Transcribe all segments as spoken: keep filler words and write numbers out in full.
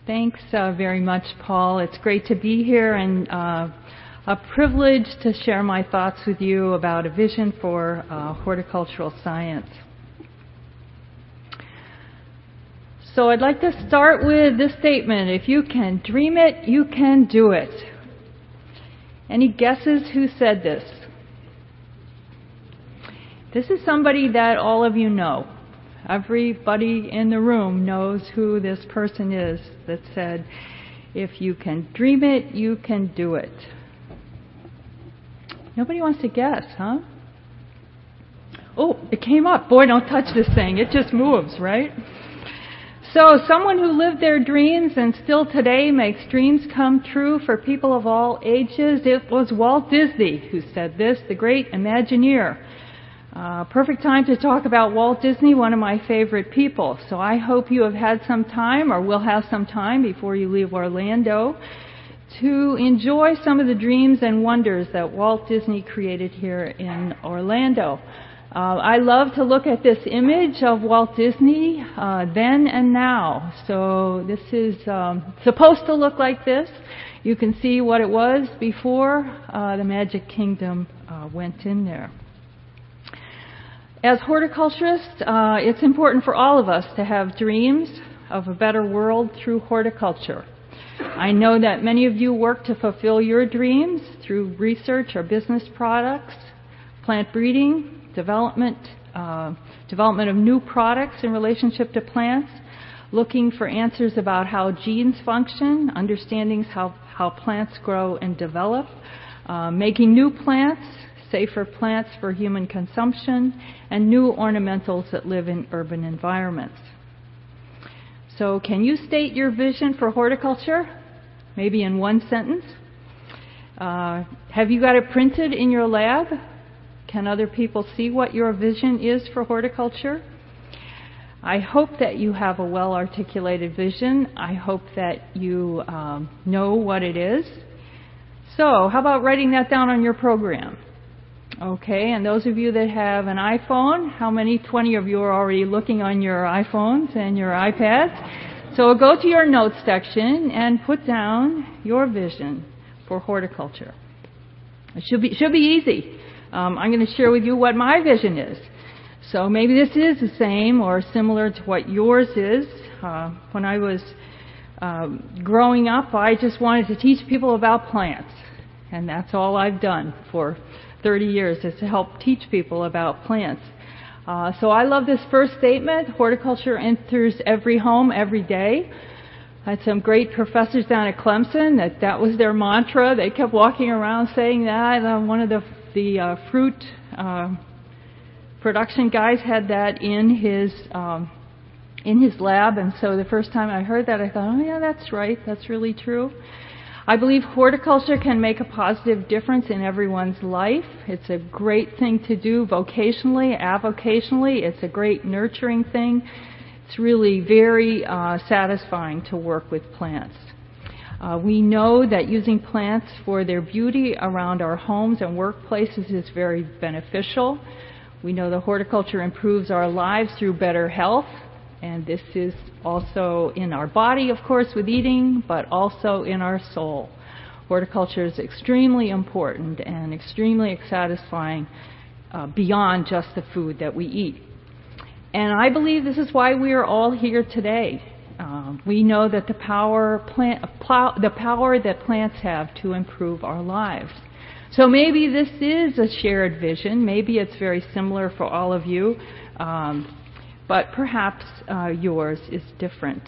Thanks uh, very much, Paul. It's great to be here and uh, a privilege to share my thoughts with you about a vision for uh, horticultural science. So I'd like to start with this statement: if you can dream it, you can do it. Any guesses who said this? This is somebody that all of you know. Everybody in the room knows who this person is that said, if you can dream it, you can do it. Nobody wants to guess, huh? Oh, it came up. Boy, don't touch this thing. It just moves, right? So someone who lived their dreams and still today makes dreams come true for people of all ages. It was Walt Disney who said this, the great Imagineer. Uh, perfect time to talk about Walt Disney, one of my favorite people. So I hope you have had some time, or will have some time before you leave Orlando, to enjoy some of the dreams and wonders that Walt Disney created here in Orlando. Uh, I love to look at this image of Walt Disney uh, then and now. So this is um, supposed to look like this. You can see what it was before uh, the Magic Kingdom uh, went in there. As horticulturists, uh, it's important for all of us to have dreams of a better world through horticulture. I know that many of you work to fulfill your dreams through research or business products, plant breeding, development, uh, development of new products in relationship to plants, looking for answers about how genes function, understanding how, how plants grow and develop, uh, making new plants, safer plants for human consumption, and new ornamentals that live in urban environments. So can you state your vision for horticulture? Maybe in one sentence. Uh, have you got it printed in your lab? Can other people see what your vision is for horticulture? I hope that you have a well-articulated vision. I hope that you um, know what it is. So how about writing that down on your program? Okay, and those of you that have an iPhone, how many? twenty of you are already looking on your iPhones and your iPads. So go to your notes section and put down your vision for horticulture. It should be, should be easy. Um, I'm going to share with you what my vision is. So maybe this is the same or similar to what yours is. Uh, when I was um, growing up, I just wanted to teach people about plants. And that's all I've done for thirty years, is to help teach people about plants. Uh, so I love this first statement: horticulture enters every home every day. I had some great professors down at Clemson that that was their mantra. They kept walking around saying that. Uh, one of the, the uh, fruit uh, production guys had that in his um, in his lab, and so the first time I heard that, I thought, oh yeah, that's right, that's really true. I believe horticulture can make a positive difference in everyone's life. It's a great thing to do vocationally, avocationally. It's a great nurturing thing. It's really very uh, satisfying to work with plants. Uh, we know that using plants for their beauty around our homes and workplaces is very beneficial. We know that horticulture improves our lives through better health. And this is also in our body, of course, with eating, but also in our soul. Horticulture is extremely important and extremely satisfying uh, beyond just the food that we eat. And I believe this is why we are all here today. Uh, we know that the power, plant, plow, the power that plants have to improve our lives. So maybe this is a shared vision. Maybe it's very similar for all of you. Um, but perhaps uh, yours is different.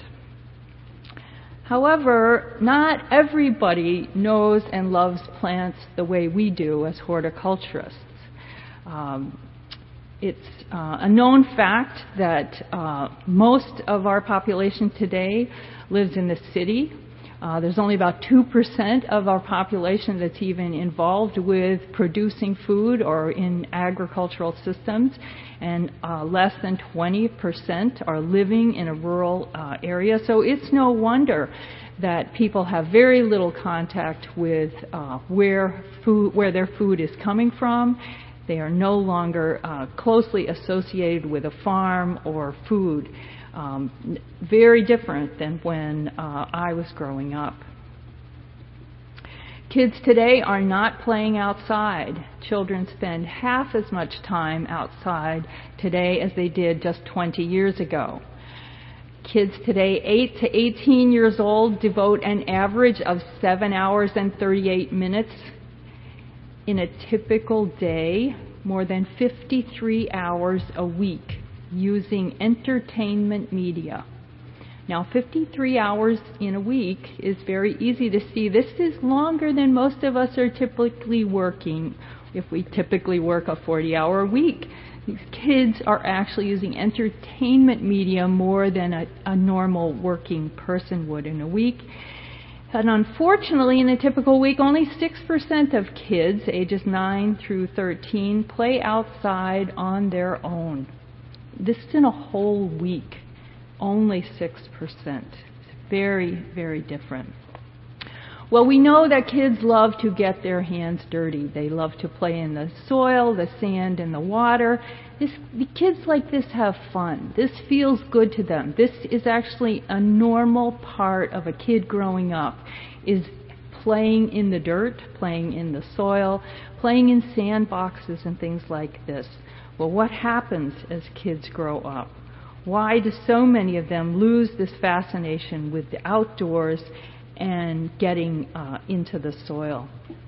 However, not everybody knows and loves plants the way we do as horticulturists. Um, it's uh, a known fact that uh, most of our population today lives in the city. Uh, there's only about two percent of our population that's even involved with producing food or in agricultural systems, and uh, less than twenty percent are living in a rural uh, area. So it's no wonder that people have very little contact with uh, where food, where their food is coming from. They are no longer uh, closely associated with a farm or food. Um, very different than when uh, I was growing up. Kids today are not playing outside. Children spend half as much time outside today as they did just twenty years ago. Kids today, eight to eighteen years old, devote an average of seven hours and thirty-eight minutes. In a typical day, more than fifty-three hours a week using entertainment media. Now, fifty-three hours in a week is very easy to see. This is longer than most of us are typically working, if we typically work a forty-hour week. These kids are actually using entertainment media more than a, a normal working person would in a week. And unfortunately, in a typical week, only six percent of kids ages nine through thirteen play outside on their own. This is in a whole week. Only six percent. It's very, very different. Well, we know that kids love to get their hands dirty. They love to play in the soil, the sand, and the water. This, the kids like this have fun. This feels good to them. This is actually a normal part of a kid growing up, is playing in the dirt, playing in the soil, playing in sandboxes and things like this. Well, what happens as kids grow up? Why do so many of them lose this fascination with the outdoors and getting uh, into the soil?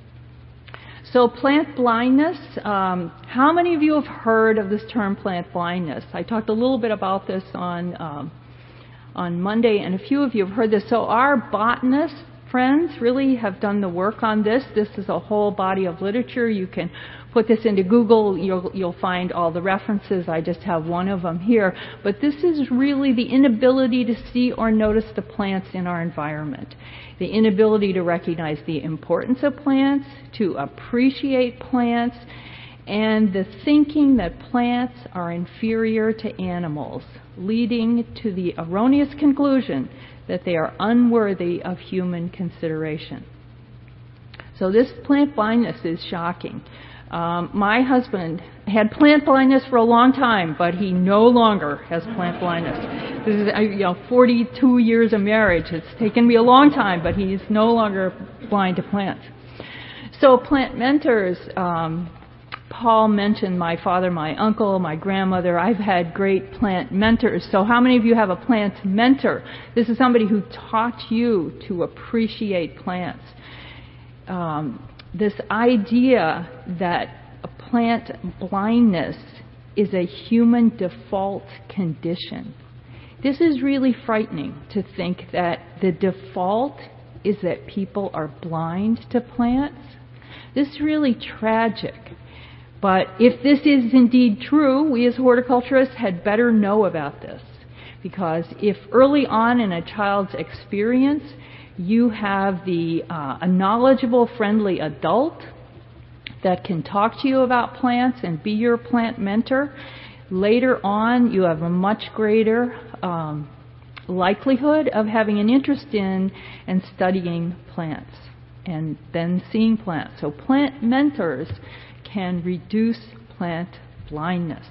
So plant blindness, um, how many of you have heard of this term plant blindness? I talked a little bit about this on, um, on Monday, and a few of you have heard this. So our botanists, friends, really have done the work on this. This is a whole body of literature. You can put this into Google, you'll, you'll find all the references. I just have one of them here. But this is really the inability to see or notice the plants in our environment. The inability to recognize the importance of plants, to appreciate plants, and the thinking that plants are inferior to animals, leading to the erroneous conclusion that they are unworthy of human consideration. So this plant blindness is shocking. Um, my husband had plant blindness for a long time, but he no longer has plant blindness. This is, you know, forty-two years of marriage. It's taken me a long time, but he's no longer blind to plants. So plant mentors, um, Paul mentioned my father, my uncle, my grandmother. I've had great plant mentors. So how many of you have a plant mentor? This is somebody who taught you to appreciate plants. Um, this idea that a plant blindness is a human default condition. This is really frightening, to think that the default is that people are blind to plants. This is really tragic. But if this is indeed true, we as horticulturists had better know about this. Because if early on in a child's experience you have the uh, a knowledgeable, friendly adult that can talk to you about plants and be your plant mentor, later on you have a much greater um, likelihood of having an interest in and studying plants and then seeing plants. So plant mentors can reduce plant blindness.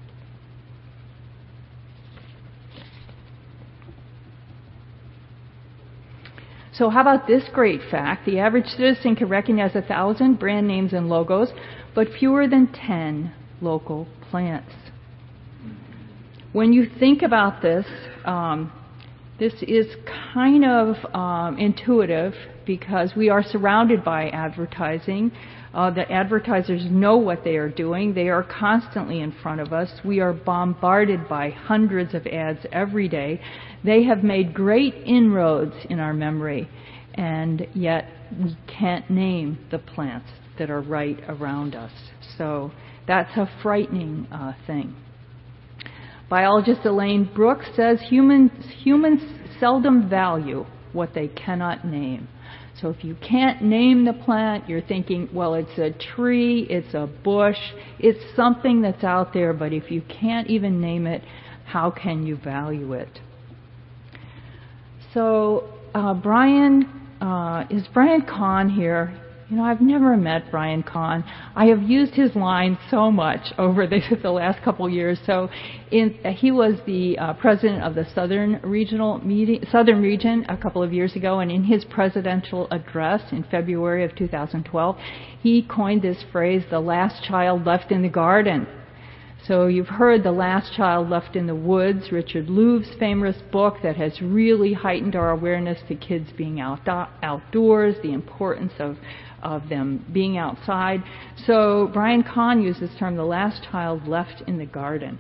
So how about this great fact? The average citizen can recognize a thousand brand names and logos, but fewer than ten local plants. When you think about this, um, this is kind of um, intuitive, because we are surrounded by advertising. Uh, the advertisers know what they are doing. They are constantly in front of us. We are bombarded by hundreds of ads every day. They have made great inroads in our memory, and yet we can't name the plants that are right around us. So that's a frightening uh, thing. Biologist Elaine Brooks says humans, humans seldom value what they cannot name. So if you can't name the plant, you're thinking, well, it's a tree, it's a bush, it's something that's out there, but if you can't even name it, how can you value it? So uh, Brian, uh, is Brian Kahn here? You know, I've never met Brian Kahn. I have used his line so much over the, the last couple of years. So in, uh, he was the uh, president of the Southern Regional meeting, Southern Region a couple of years ago, and in his presidential address in February of two thousand twelve, he coined this phrase, the last child left in the garden. So you've heard The Last Child Left in the Woods, Richard Louv's famous book that has really heightened our awareness to kids being out, outdoors, the importance of, of them being outside. So Brian Kahn used this term, the last child left in the garden.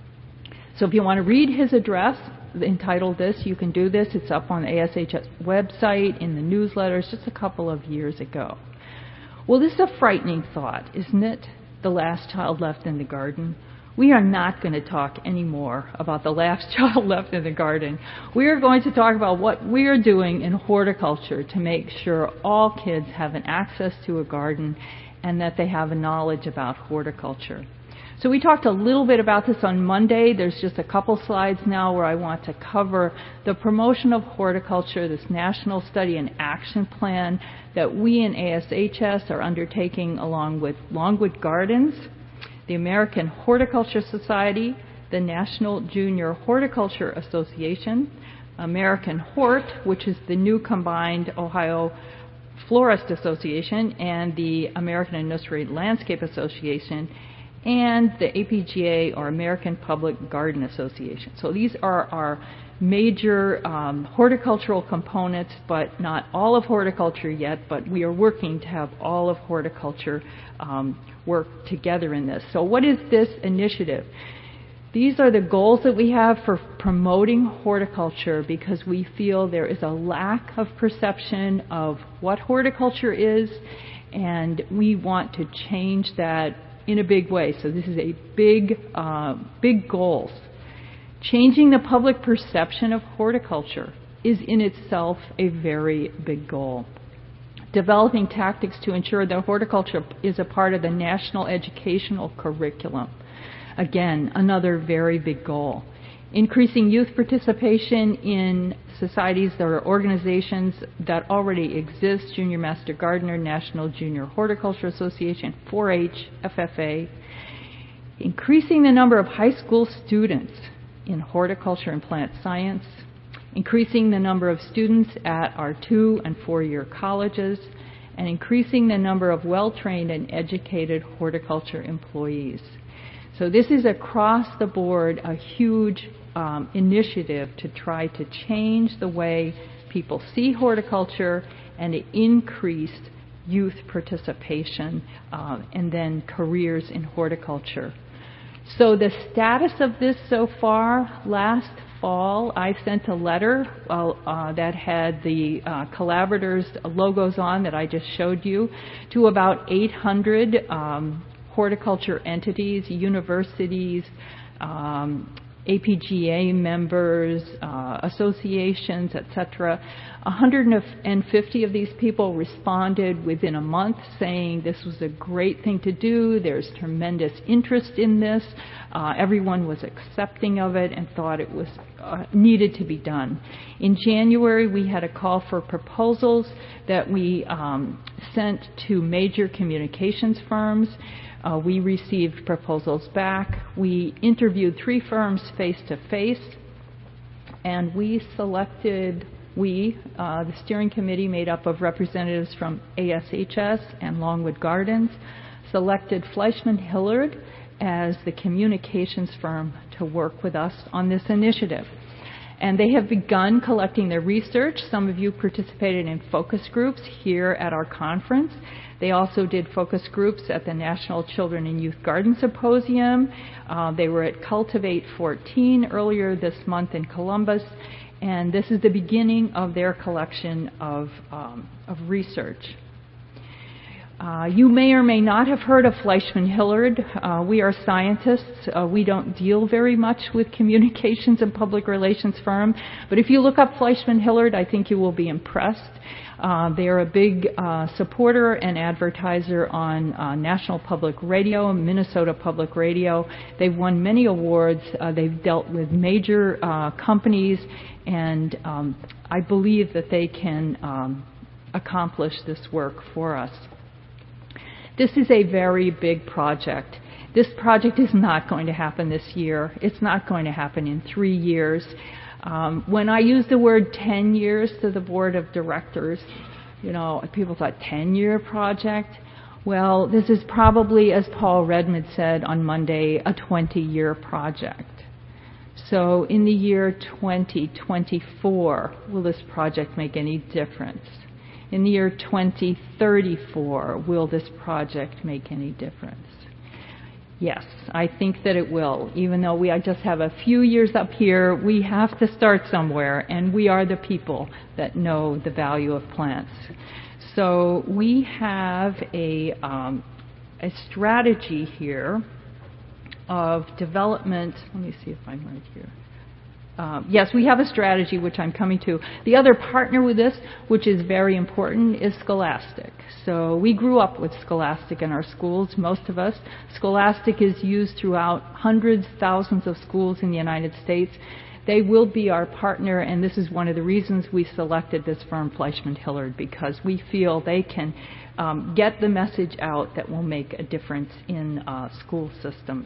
So if you want to read his address entitled this, you can do this. It's up on the A S H S website, in the newsletters, just a couple of years ago. Well, this is a frightening thought, isn't it? The last child left in the garden. We are not going to talk anymore about the last child left in the garden. We are going to talk about what we are doing in horticulture to make sure all kids have an access to a garden and that they have a knowledge about horticulture. So we talked a little bit about this on Monday. There's just a couple slides now where I want to cover the promotion of horticulture, this national study and action plan that we in A S H S are undertaking along with Longwood Gardens, the American Horticulture Society, the National Junior Horticulture Association, American Hort, which is the new combined Ohio Florist Association, and the American and Nursery Landscape Association, and the A P G A, or American Public Garden Association. So these are our major um, horticultural components, but not all of horticulture yet, but we are working to have all of horticulture um, work together in this. So what is this initiative? These are the goals that we have for promoting horticulture because we feel there is a lack of perception of what horticulture is, and we want to change that in a big way. So this is a big, uh, big goals. Changing the public perception of horticulture is in itself a very big goal. Developing tactics to ensure that horticulture is a part of the national educational curriculum. Again, another very big goal. Increasing youth participation in societies or organizations that already exist, Junior Master Gardener, National Junior Horticulture Association, four H, F F A. Increasing the number of high school students in horticulture and plant science. Increasing the number of students at our two and four-year colleges, and increasing the number of well-trained and educated horticulture employees. So this is across the board a huge um, initiative to try to change the way people see horticulture and to increase youth participation uh, and then careers in horticulture. So the status of this so far, last fall, I sent a letter uh, uh, that had the uh, collaborators' logos on that I just showed you to about eight hundred um, horticulture entities, universities, um, A P G A members, uh, associations, et cetera. one hundred fifty of these people responded within a month saying this was a great thing to do, there's tremendous interest in this, uh, everyone was accepting of it and thought it was uh, needed to be done. In January, we had a call for proposals that we um, sent to major communications firms. Uh, we received proposals back. We interviewed three firms face-to-face, and we selected, we, uh, the steering committee made up of representatives from A S H S and Longwood Gardens, selected Fleischman Hillard as the communications firm to work with us on this initiative. And they have begun collecting their research. Some of you participated in focus groups here at our conference. They also did focus groups at the National Children and Youth Garden Symposium. Uh, they were at Cultivate fourteen earlier this month in Columbus. And this is the beginning of their collection of, um, of research. Uh, you may or may not have heard of Fleischman Hillard. Uh, we are scientists. Uh, we don't deal very much with communications and public relations firm. But if you look up Fleischman Hillard, I think you will be impressed. Uh, they are a big uh, supporter and advertiser on uh, National Public Radio, Minnesota Public Radio. They've won many awards. Uh, they've dealt with major uh, companies, and um, I believe that they can um, accomplish this work for us. This is a very big project. This project is not going to happen this year. It's not going to happen in three years. Um, when I use the word ten years to the board of directors, you know, people thought ten-year project. Well, this is probably, as Paul Redmond said on Monday, a twenty-year project. So in the year twenty twenty-four, will this project make any difference? In the year twenty thirty-four, will this project make any difference? Yes, I think that it will. Even though we I just have a few years up here, we have to start somewhere, and we are the people that know the value of plants. So we have a, um, a strategy here of development. Let me see if I'm right here. Um, yes, we have a strategy, which I'm coming to. The other partner with this, which is very important, is Scholastic. So we grew up with Scholastic in our schools, most of us. Scholastic is used throughout hundreds, thousands of schools in the United States. They will be our partner, and this is one of the reasons we selected this firm, Fleischmann Hillard, because we feel they can um, get the message out that will make a difference in uh, school systems.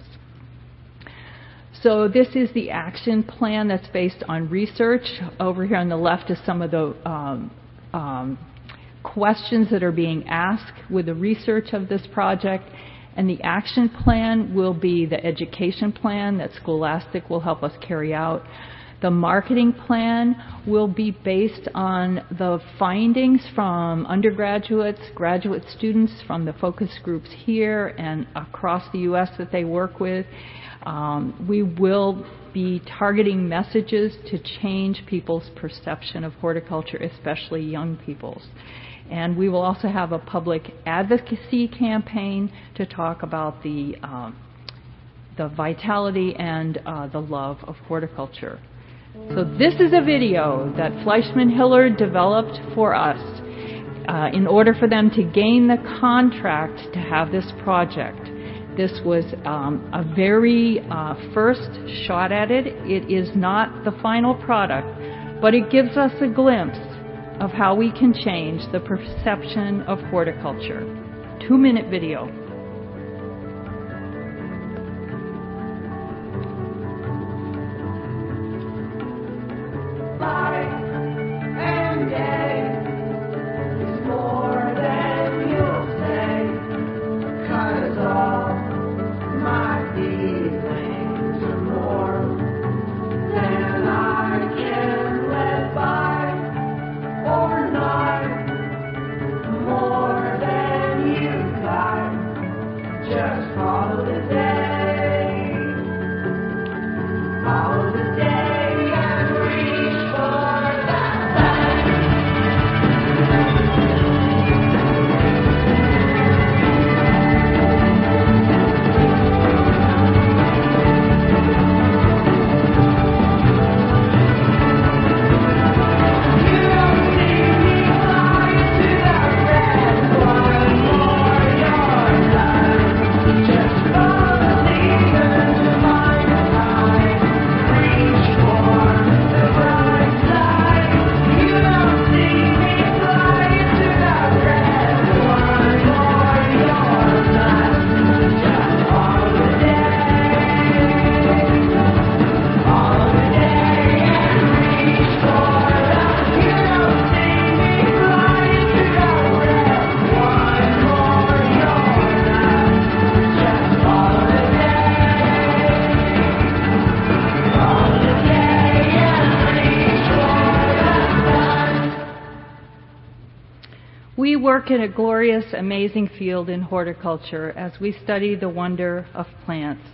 So this is the action plan that's based on research. Over here on the left is some of the um, um, questions that are being asked with the research of this project. And the action plan will be the education plan that Scholastic will help us carry out. The marketing plan will be based on the findings from undergraduates, graduate students from the focus groups here and across the U S that they work with. Um, we will be targeting messages to change people's perception of horticulture, especially young people's. And we will also have a public advocacy campaign to talk about the, um, the vitality and uh, the love of horticulture. So this is a video that Fleischmann Hillard developed for us uh, in order for them to gain the contract to have this project. This was um, a very uh, first shot at it. It is not the final product, but it gives us a glimpse of how we can change the perception of horticulture. Two-minute video. We work in a glorious, amazing field in horticulture as we study the wonder of plants.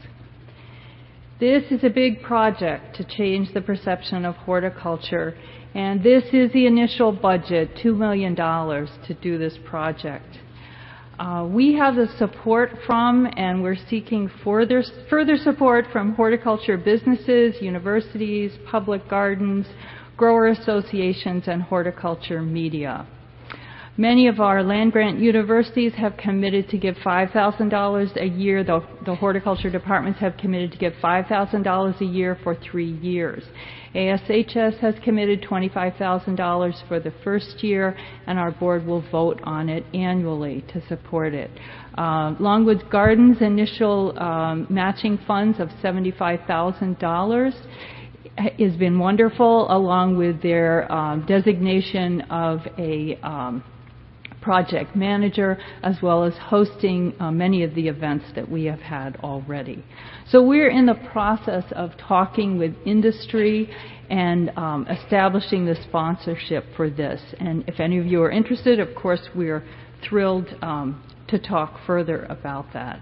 This is a big project to change the perception of horticulture, and this is the initial budget, two million dollars, to do this project. Uh, we have the support from, and we're seeking further, further support from horticulture businesses, universities, public gardens, grower associations, and horticulture media. Many of our land-grant universities have committed to give five thousand dollars a year. The, the horticulture departments have committed to give five thousand dollars a year for three years. A S H S has committed twenty-five thousand dollars for the first year, and our board will vote on it annually to support it. Uh, Longwood Gardens' initial um, matching funds of seventy-five thousand dollars has been wonderful, along with their um, designation of a um, project manager, as well as hosting uh, many of the events that we have had already. So we're in the process of talking with industry and um, establishing the sponsorship for this. And if any of you are interested, of course, we're thrilled um, to talk further about that.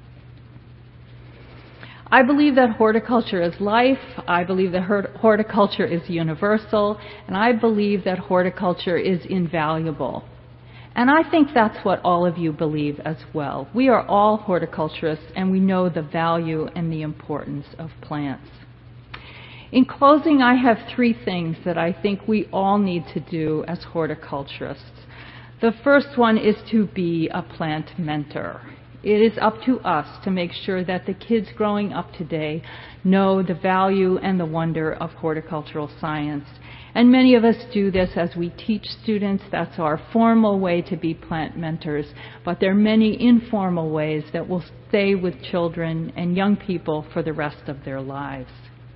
I believe that horticulture is life. I believe that horticulture is universal. And I believe that horticulture is invaluable. And I think that's what all of you believe as well. We are all horticulturists, and we know the value and the importance of plants. In closing, I have three things that I think we all need to do as horticulturists. The first one is to be a plant mentor. It is up to us to make sure that the kids growing up today know the value and the wonder of horticultural science. And many of us do this as we teach students. That's our formal way to be plant mentors. But there are many informal ways that will stay with children and young people for the rest of their lives.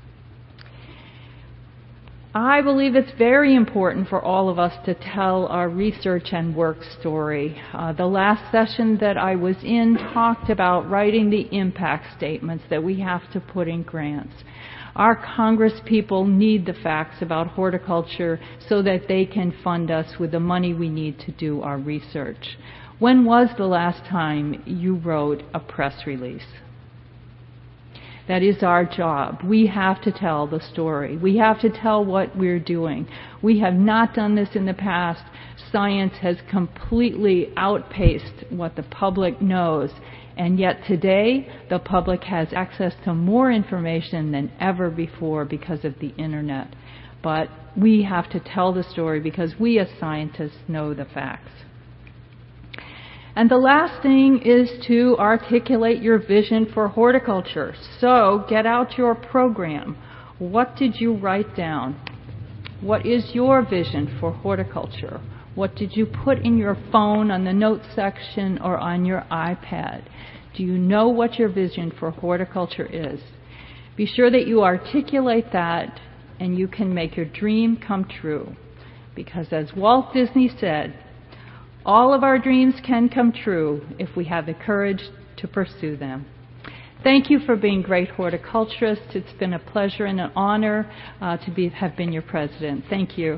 I believe it's very important for all of us to tell our research and work story. Uh, the last session that I was in talked about writing the impact statements that we have to put in grants. Our Congress people need the facts about horticulture so that they can fund us with the money we need to do our research. When was the last time you wrote a press release? That is our job. We have to tell the story. We have to tell what we're doing. We have not done this in the past. Science has completely outpaced what the public knows. And yet today, the public has access to more information than ever before because of the internet. But we have to tell the story because we as scientists know the facts. And the last thing is to articulate your vision for horticulture. So get out your program. What did you write down? What is your vision for horticulture? What did you put in your phone on the notes section or on your iPad? Do you know what your vision for horticulture is? Be sure that you articulate that and you can make your dream come true. Because as Walt Disney said, all of our dreams can come true if we have the courage to pursue them. Thank you for being great horticulturists. It's been a pleasure and an honor uh, to be, have been your president. Thank you.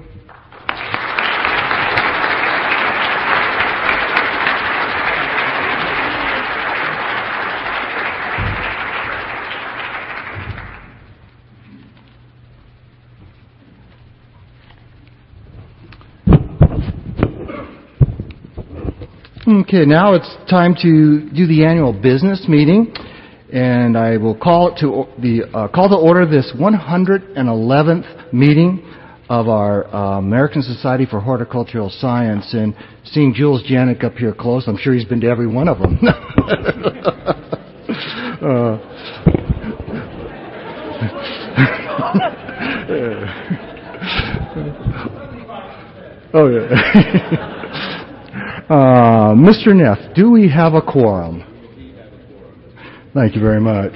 Okay, now it's time to do the annual business meeting, and I will call it to the uh, call to order this one hundred eleventh meeting of our uh, American Society for Horticultural Science. And seeing Jules Janik up here close, I'm sure he's been to every one of them. uh, oh yeah. Uh, Mister Neff, do we have a quorum? Thank you very much.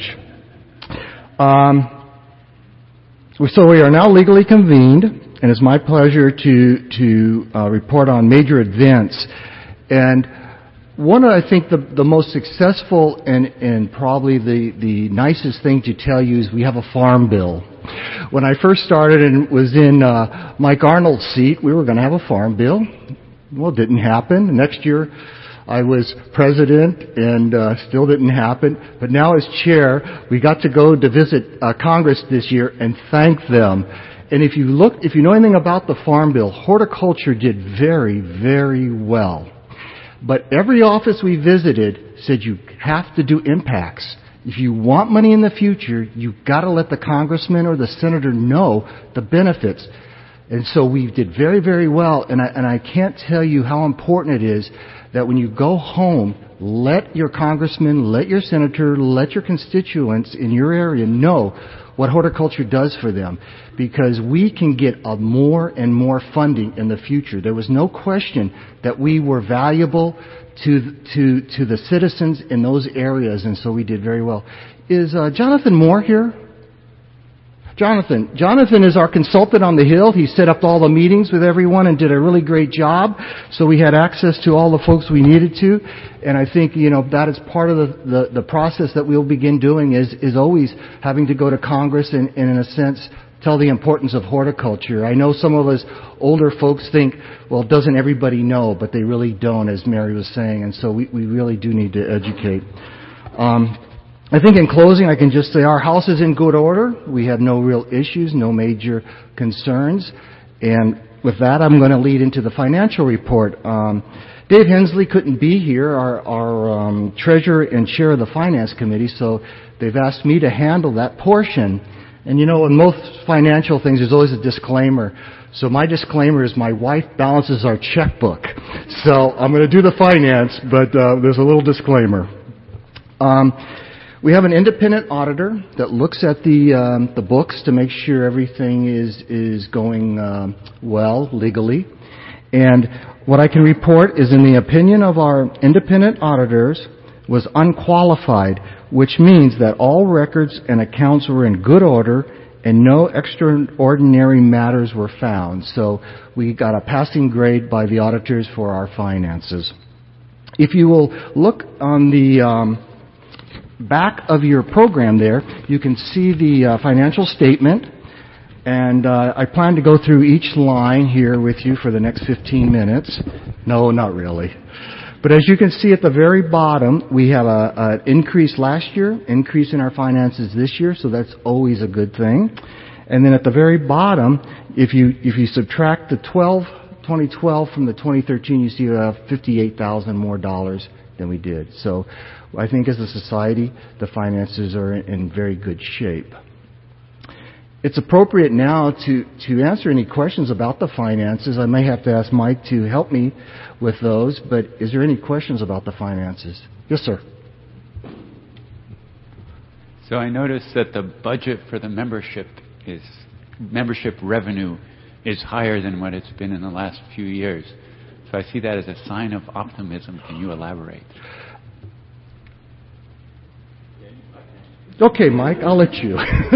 Um, so we are now legally convened, and it's my pleasure to to uh, report on major events. And one of, I think, the, the most successful and, and probably the, the nicest thing to tell you is we have a farm bill. When I first started and was in uh, Mike Arnold's seat, we were going to have a farm bill. Well, it didn't happen. Next year, I was president, and uh, still didn't happen. But now as chair, we got to go to visit uh, Congress this year and thank them. And if you look, if you know anything about the Farm Bill, horticulture did very, very well. But every office we visited said you have to do impacts. If you want money in the future, you've got to let the congressman or the senator know the benefits. And so we did very, very well. And I, and I can't tell you how important it is that when you go home, let your congressman, let your senator, let your constituents in your area know what horticulture does for them, because we can get a more and more funding in the future. There was no question that we were valuable to to to the citizens in those areas, and so we did very well. Is uh, Jonathan Moore here? Jonathan. Jonathan is our consultant on the Hill. He set up all the meetings with everyone and did a really great job. So we had access to all the folks we needed to. And I think, you know, that is part of the, the, the process that we'll begin doing is, is always having to go to Congress and, and, in a sense, tell the importance of horticulture. I know some of us older folks think, well, doesn't everybody know? But they really don't, as Mary was saying. And so we, we really do need to educate. Um, I think in closing, I can just say our house is in good order. We have no real issues, no major concerns. And with that, I'm going to lead into the financial report. Um, Dave Hensley couldn't be here, our, our um, treasurer and chair of the finance committee, so they've asked me to handle that portion. And you know, in most financial things, there's always a disclaimer. So my disclaimer is my wife balances our checkbook. So I'm going to do the finance, but uh, there's a little disclaimer. Um, We have an independent auditor that looks at the um, the books to make sure everything is is going um, well legally. And what I can report is, in the opinion of our independent auditors, was unqualified, which means that all records and accounts were in good order and no extraordinary matters were found. So we got a passing grade by the auditors for our finances. If you will look on the um, back of your program there, you can see the uh, financial statement, and uh, I plan to go through each line here with you for the next fifteen minutes. No, not really. But as you can see at the very bottom, we have an increase last year, increase in our finances this year, so that's always a good thing. And then at the very bottom, if you if you subtract the twelve, twenty twelve from the twenty thirteen, you see we have fifty-eight thousand more dollars than we did. So I think as a society, the finances are in very good shape. It's appropriate now to, to answer any questions about the finances. I may have to ask Mike to help me with those, but is there any questions about the finances? Yes, sir. So I noticed that the budget for the membership is membership revenue is higher than what it's been in the last few years. So I see that as a sign of optimism. Can you elaborate? Okay, Mike, I'll let you.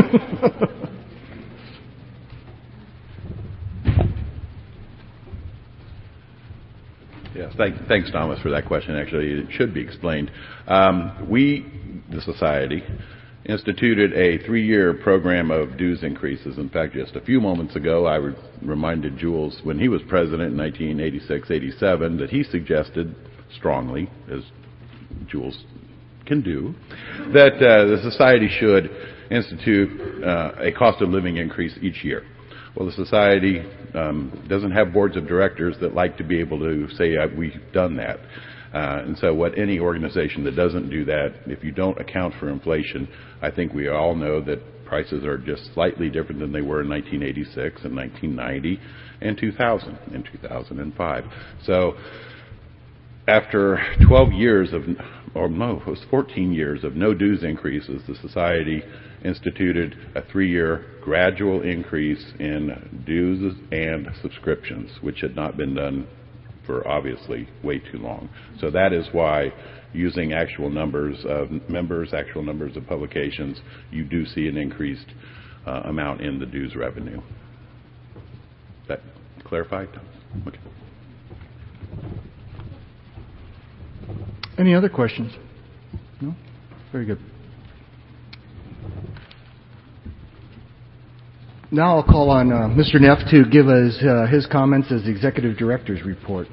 Yes, thank, thanks, Thomas, for that question. Actually, it should be explained. Um, we, the Society, instituted a three-year program of dues increases. In fact, just a few moments ago, I re- reminded Jules, when he was president in nineteen eighty-six eighty-seven, that he suggested strongly, as Jules can do, that uh, the Society should institute uh, a cost of living increase each year. Well, the Society um, doesn't have boards of directors that like to be able to say, uh, we've done that. Uh, and so what any organization that doesn't do that, if you don't account for inflation, I think we all know that prices are just slightly different than they were in nineteen eighty-six and nineteen ninety and two thousand and two thousand five. So after twelve years of, or no, it was fourteen years of no dues increases, the Society instituted a three-year gradual increase in dues and subscriptions, which had not been done for obviously way too long. So that is why, using actual numbers of members, actual numbers of publications, you do see an increased uh, amount in the dues revenue. That clarified? Okay. Any other questions? No? Very good. Now I'll call on uh, Mister Neff to give us uh, his comments as the Executive Director's report.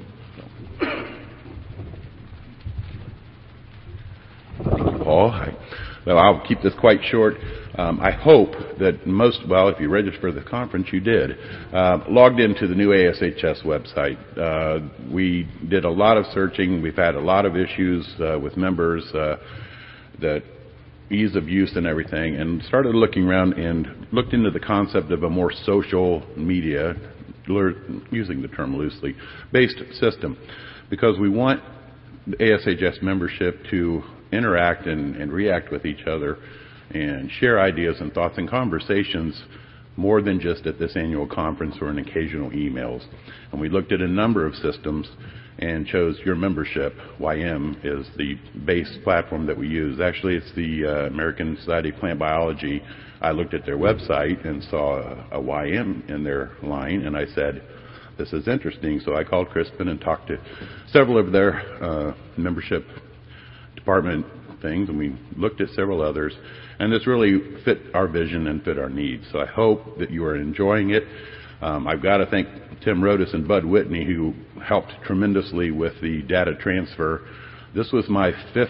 Thank you, Paul. I, well, I'll keep this quite short. Um, I hope that most, well, if you registered for the conference, you did, uh, logged into the new A S H S website. Uh, we did a lot of searching. We've had a lot of issues uh, with members uh, that ease of use and everything, and started looking around and looked into the concept of a more social media using the term loosely, based system, because we want A S H S membership to interact and, and react with each other and share ideas and thoughts and conversations more than just at this annual conference or in occasional emails. And we looked at a number of systems and chose your membership. Y M is the base platform that we use. Actually, it's the uh, American Society of Plant Biology. I looked at their website and saw a, a Y M in their line, and I said, this is interesting. So I called Crispin and talked to several of their uh, membership department things, and we looked at several others, and this really fit our vision and fit our needs. So I hope that you are enjoying it. Um, I've got to thank Tim Rodas and Bud Whitney, who helped tremendously with the data transfer. This was my fifth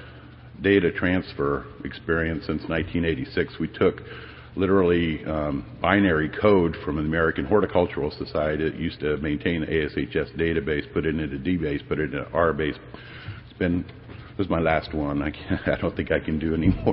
data transfer experience since nineteen eighty-six. We took literally um, binary code from the American Horticultural Society that used to maintain the A S H S database, put it into D-base, put it into R-base. It's been, this was my last one. I, can't, I don't think I can do anymore.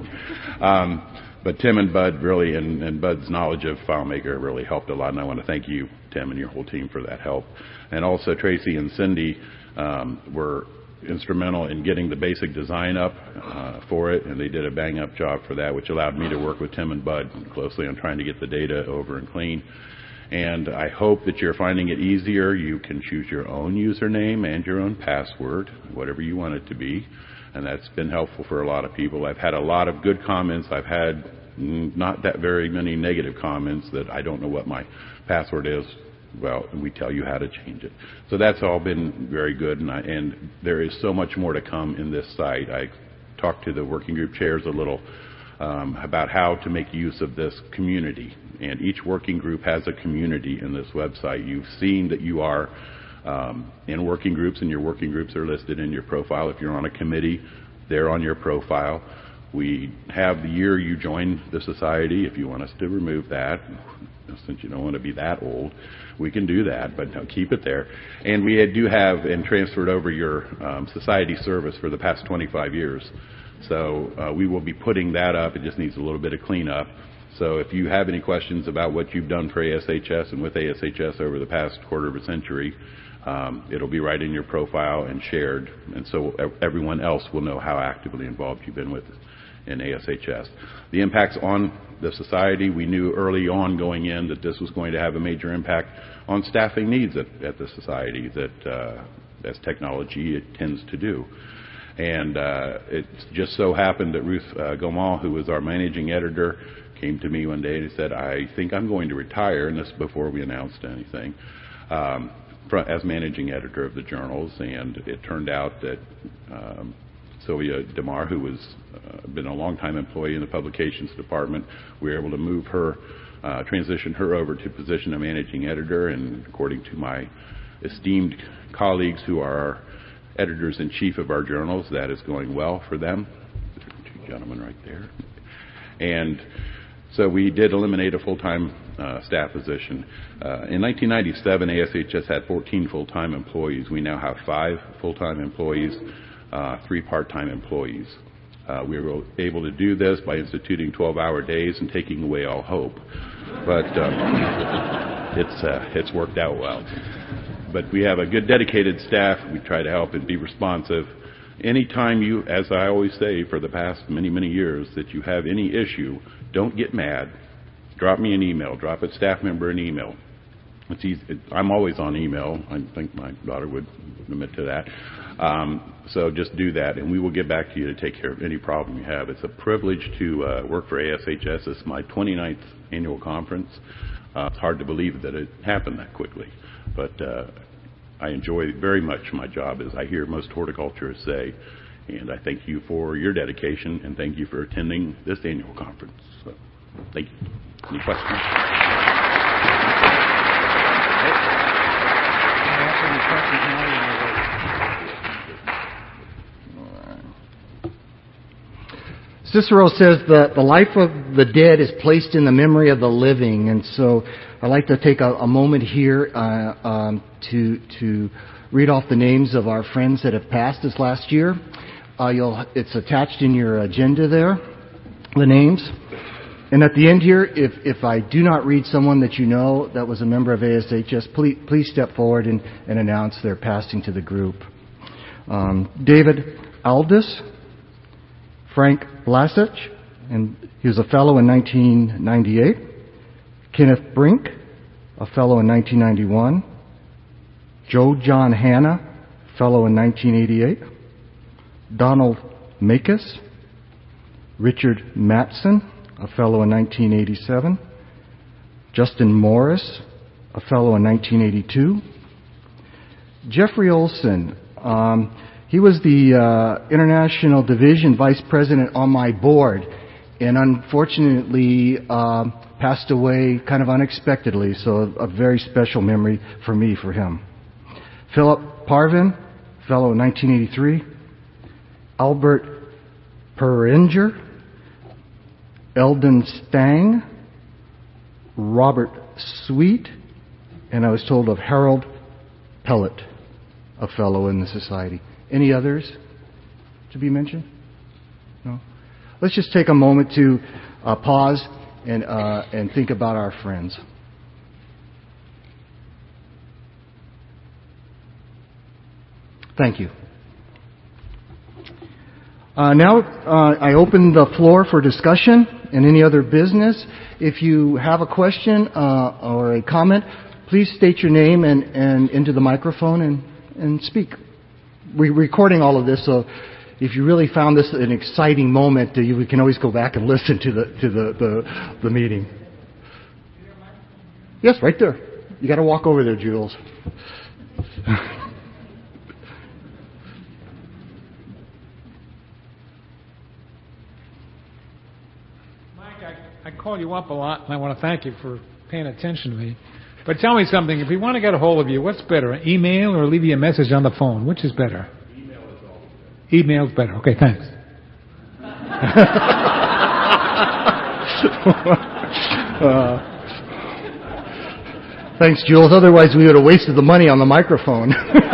Um, but Tim and Bud really, and, and Bud's knowledge of FileMaker really helped a lot, and I want to thank you, Tim, and your whole team for that help. And also Tracy and Cindy um, were instrumental in getting the basic design up uh, for it, and they did a bang-up job for that, which allowed me to work with Tim and Bud closely on trying to get the data over and clean. And I hope that you're finding it easier. You can choose your own username and your own password, whatever you want it to be, and that's been helpful for a lot of people. I've had a lot of good comments. I've had not that very many negative comments that I don't know what my password is. Well, we tell you how to change it. So that's all been very good, and, I, and there is so much more to come in this site. I talked to the working group chairs a little um, about how to make use of this community, and each working group has a community in this website. You've seen that you are um, in working groups, and your working groups are listed in your profile. If you're on a committee, they're on your profile. We have the year you joined the society. If you want us to remove that, since you don't want to be that old, we can do that, but no, keep it there. And we do have and transferred over your um, society service for the past twenty-five years. So uh, we will be putting that up. It just needs a little bit of cleanup. So if you have any questions about what you've done for A S H S and with A S H S over the past quarter of a century, um, it'll be right in your profile and shared. And so everyone else will know how actively involved you've been with in A S H S. The impacts on the society, we knew early on going in that this was going to have a major impact on staffing needs at, at the society, that uh, as technology it tends to do. And uh, it just so happened that Ruth uh, Gomal, who was our managing editor, came to me one day and said, I think I'm going to retire, and this before we announced anything, um, as managing editor of the journals. And it turned out that um, Sylvia DeMar, who has uh, been a long-time employee in the publications department, we were able to move her, uh, transition her over to position of managing editor, and according to my esteemed colleagues who are our editors-in-chief of our journals, that is going well for them. Two gentlemen right there. And so we did eliminate a full-time uh, staff position. Uh, in nineteen ninety-seven, A S H S had fourteen full-time employees. We now have five full-time employees, Uh, three part-time employees. Uh, we were able to do this by instituting twelve-hour days and taking away all hope. But um, it's uh, it's worked out well. But we have a good dedicated staff. We try to help and be responsive. Anytime you, as I always say for the past many, many years, that you have any issue, don't get mad. Drop me an email. Drop a staff member an email. It's easy. I'm always on email. I think my daughter would admit to that. Um, so just do that, and we will get back to you to take care of any problem you have. It's a privilege to uh, work for A S H S. It's my twenty-ninth annual conference. Uh, it's hard to believe that it happened that quickly, but uh, I enjoy very much my job, as I hear most horticulturists say, and I thank you for your dedication, and thank you for attending this annual conference. So, thank you. Any questions? Cicero says that the life of the dead is placed in the memory of the living, and so I'd like to take a, a moment here uh, um, to to read off the names of our friends that have passed this last year. Uh, you'll, it's attached in your agenda there, the names. and at the end here, if, if I do not read someone that you know that was a member of A S H S, please, please step forward and, and announce their passing to the group. Um, David Aldis, Frank Blasich, and he was a fellow in nineteen ninety-eight. Kenneth Brink, a fellow in nineteen ninety-one. Joe John Hanna, fellow in nineteen eighty-eight. Donald Makis. Richard Matson, a fellow in nineteen eighty-seven. Justin Morris, a fellow in nineteen eighty-two. Jeffrey Olson, um, he was the uh, International Division Vice President on my board, and unfortunately um, passed away kind of unexpectedly, so a, a very special memory for me for him. Philip Parvin, fellow in nineteen eighty-three. Albert Peringer. Eldon Stang. Robert Sweet. And I was told of Harold Pellet, a fellow in the society. Any others to be mentioned? No? Let's just take a moment to uh, pause and, uh, and think about our friends. Thank you. Uh, now uh, I open the floor for discussion and any other business. If you have a question uh, or a comment, please state your name and, and into the microphone and, and speak. We're recording all of this, so if you really found this an exciting moment, uh, you, we can always go back and listen to the to the, the, the meeting. Yes, right there. You got to walk over there, Jules. I call you up a lot, and I want to thank you for paying attention to me. But tell me something. If we want to get a hold of you, what's better, an email or leave you a message on the phone? Which is better? Email is always better. Email's better. Okay, thanks. uh, thanks, Jules. Otherwise, we would have wasted the money on the microphone.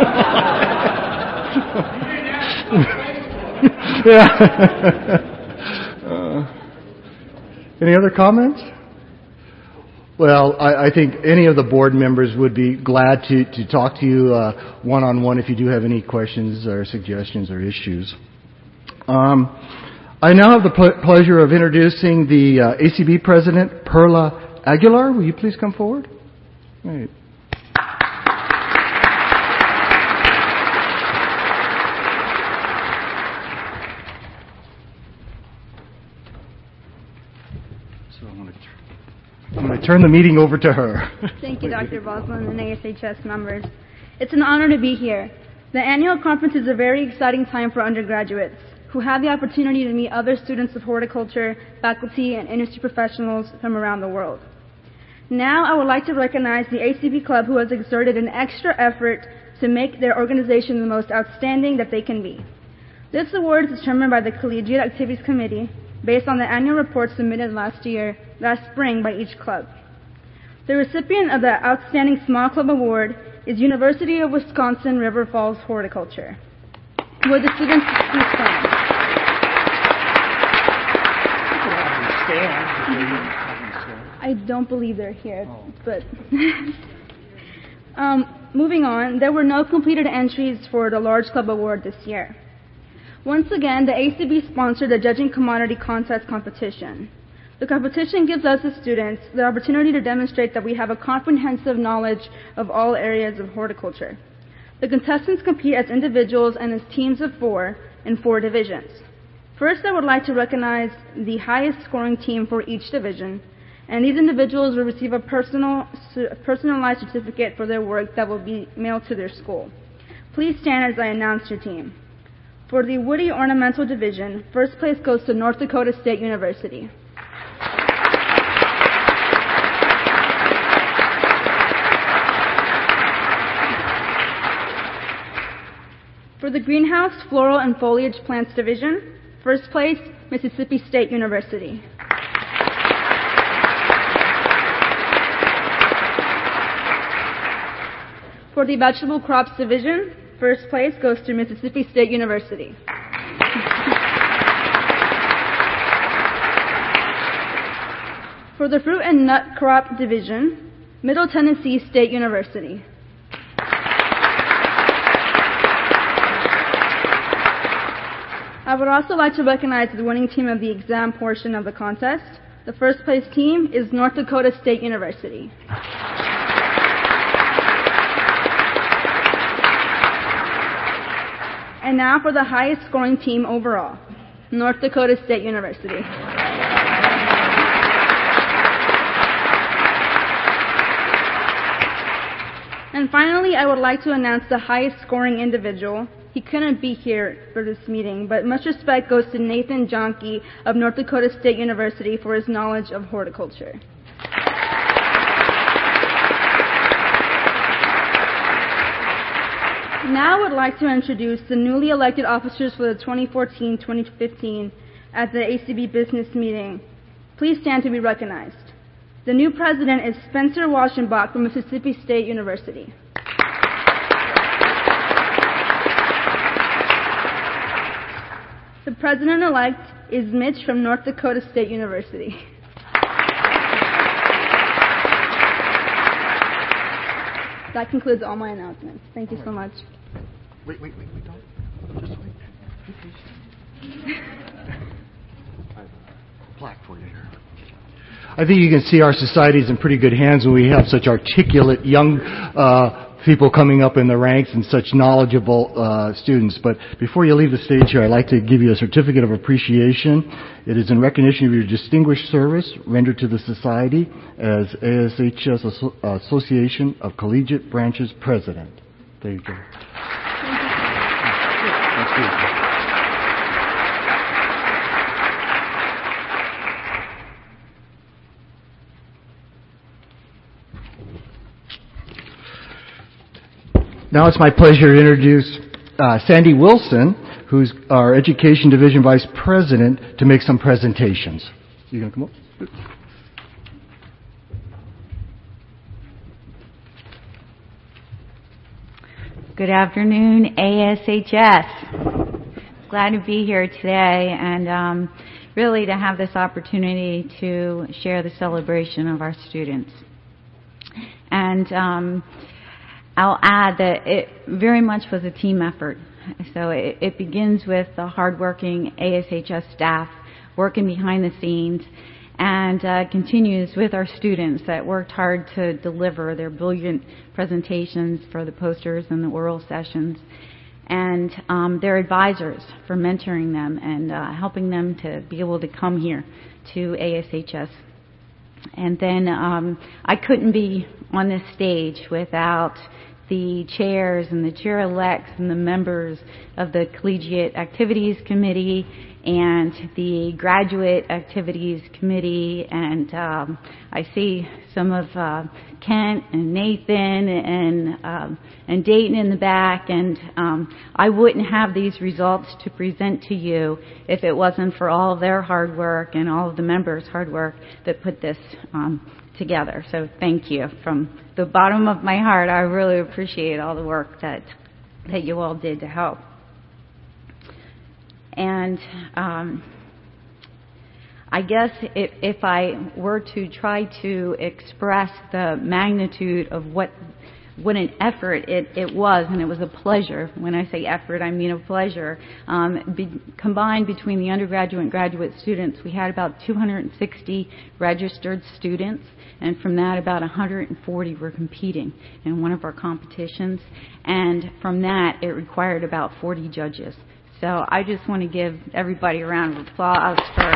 Yeah. uh, Any other comments? Well, I, I think any of the board members would be glad to, to talk to you uh, one-on-one if you do have any questions or suggestions or issues. Um, I now have the ple- pleasure of introducing the uh, A C B President, Perla Aguilar. Will you please come forward? Right. I'm going to turn the meeting over to her. Thank you, Doctor Bosman and A S H S members. It's an honor to be here. The annual conference is a very exciting time for undergraduates who have the opportunity to meet other students of horticulture, faculty, and industry professionals from around the world. Now I would like to recognize the A C B Club who has exerted an extra effort to make their organization the most outstanding that they can be. This award is determined by the Collegiate Activities Committee based on the annual report submitted last year, last spring by each club. The recipient of the Outstanding Small Club Award is University of Wisconsin River Falls Horticulture. Would the students please stand? I don't believe they're here, but... um, moving on, there were no completed entries for the Large Club Award this year. Once again, the A C B sponsored the Judging Commodity Contest competition. The competition gives us as students the opportunity to demonstrate that we have a comprehensive knowledge of all areas of horticulture. The contestants compete as individuals and as teams of four in four divisions. First, I would like to recognize the highest scoring team for each division, and these individuals will receive a personal, personalized certificate for their work that will be mailed to their school. Please stand as I announce your team. For the Woody Ornamental Division, first place goes to North Dakota State University. For the Greenhouse, Floral, and Foliage Plants Division, first place, Mississippi State University. For the Vegetable Crops Division, first place goes to Mississippi State University. For the Fruit and Nut Crop Division, Middle Tennessee State University. I would also like to recognize the winning team of the exam portion of the contest. The first place team is North Dakota State University. And now for the highest scoring team overall, North Dakota State University. And finally, I would like to announce the highest scoring individual. He couldn't be here for this meeting, but much respect goes to Nathan Jonke of North Dakota State University for his knowledge of horticulture. Now I would like to introduce the newly elected officers for the twenty fourteen twenty fifteen at the A C B Business Meeting. Please stand to be recognized. The new president is Spencer Waschenbach from Mississippi State University. The president-elect is Mitch from North Dakota State University. That concludes all my announcements. Thank you so much. Wait, wait, wait, wait, don't. Just wait. I have a plaque for you here. I think you can see our society is in pretty good hands when we have such articulate young uh, people coming up in the ranks and such knowledgeable uh, students. But before you leave the stage here, I'd like to give you a certificate of appreciation. It is in recognition of your distinguished service rendered to the society as A S H S Association of Collegiate Branches President. There you go. Thank you. Now it's my pleasure to introduce uh, Sandy Wilson, who's our Education Division Vice President, to make some presentations. You going to come up? Good afternoon, A S H S. Glad to be here today and um, really to have this opportunity to share the celebration of our students. And um, I'll add that it very much was a team effort. So it, it begins with the hardworking A S H S staff working behind the scenes and uh, continues with our students that worked hard to deliver their brilliant presentations for the posters and the oral sessions, and um, their advisors for mentoring them and uh, helping them to be able to come here to A S H S. And then um, I couldn't be on this stage without the chairs and the chair-elects and the members of the Collegiate Activities Committee and the Graduate Activities Committee. And um, I see some of uh, Kent and Nathan and um, and Dayton in the back. And um, I wouldn't have these results to present to you if it wasn't for all of their hard work and all of the members' hard work that put this um, together. So thank you. From the bottom of my heart, I really appreciate all the work that that you all did to help. And um, I guess if, if I were to try to express the magnitude of what what an effort it, it was, and it was a pleasure. When I say effort, I mean a pleasure. Um, be, combined between the undergraduate and graduate students, we had about two hundred sixty registered students, and from that, about one hundred forty were competing in one of our competitions. And from that, it required about forty judges. So I just want to give everybody a round of applause for